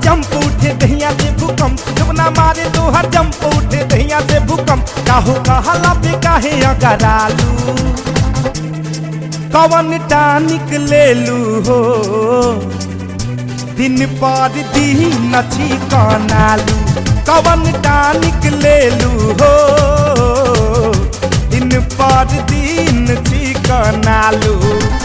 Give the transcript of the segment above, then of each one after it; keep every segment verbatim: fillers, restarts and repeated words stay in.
Jump उठे दहिया से भूकंप जमुना मारे तो हर जंप उठे दहिया से भूकंप काहो कहला पे काहे अगरालू कवन टानिक ले लू हो दिन पर दिन छिकनालू कवन टानिक ले लू हो दिन पर दिन छिकनालू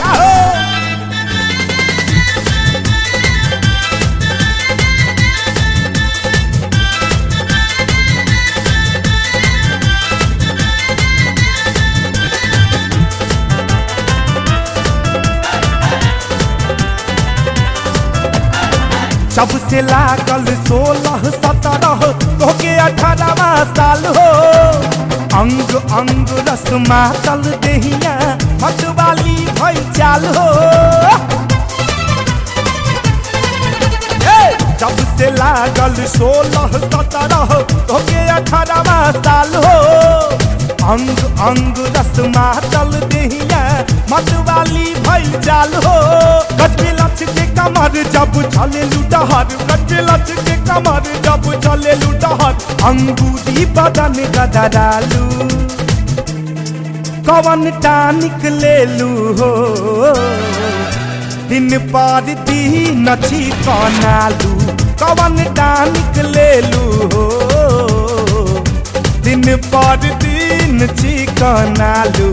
जब से लागल सोलह सत्रह तोके अठारहवा साल हो अंग अंग रस्मा तल देहिया मतवाली भई चाल हो जब से लागल सोलह सत्रह तोके अठारहवा साल हो अंग अंग रस्मा तल देहिया मतवाली भई चाल हो गजबे लच के कमर जब चले लुटहर गजबे लच के कमर जब चले लुटहर अंगूरी बदन गदरालू कवन टानिक ले लू हो दिन पर दिन छिकनालू कवन टानिक ले लू हो दिन पर दिन छिकनालू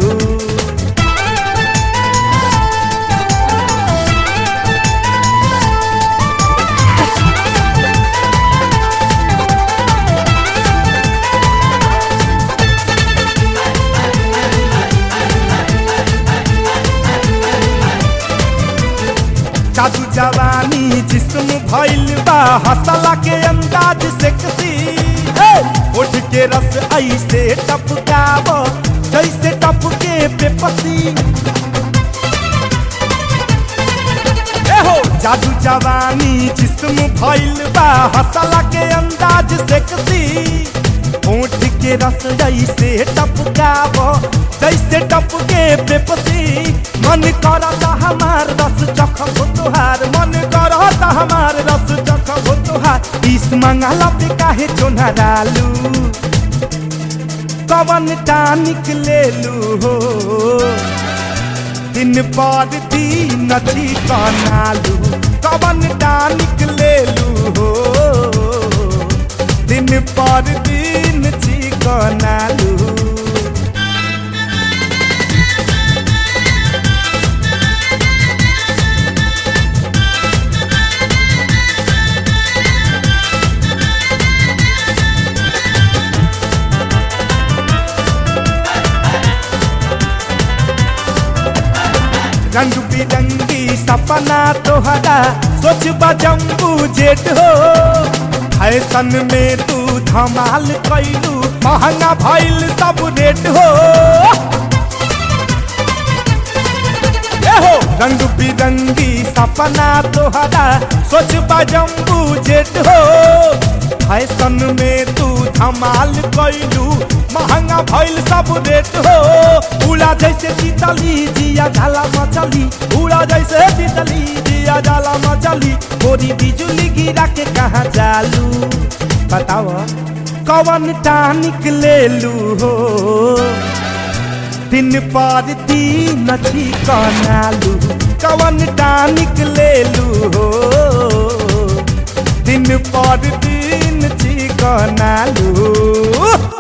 जादू जवानी जिस्म भइल बा हंसला के अंदाज से किसी उठ के रस ऐसे टपकाव जैसे टपके बेपसी हो जादू जवानी जिस्म भइल बा हंसला के अंदाज से किसी उठ के रस जैसे टपकाव जैसे टपके बेपसी मन करता हमार रस चखब तुहार मन करता हमार रस चखब तुहार इस मंगला पे काहे चोनहरालू कवन टानिक ले लू हो दिन पर दिन छिकनालू कवन टानिक ले लू हो दिन पर दिन छिकनालू रंग बिरंगी सपना तोहरा सोच बजम्बू जेट हो फैशन में तू धमाल कैलू महंगा भइल सब रेट हो हो रंग बिरंगी सपना तोहरा सोच बजम्बू जेट हो फैशन में तू धमाल कैलू महंगा भइल सब रेट हो उड़ा जैसे तितली जिया झाला मचली उड़ा जैसे तितली जिया झाला मचली गोरी बिजुली गिरा के कहाँ चालू बताओ कवन टानिक ले लू हो दिन पर दिन छिकनालू कवन टानिक ले लू हो दिन पर दिन छिकनालू।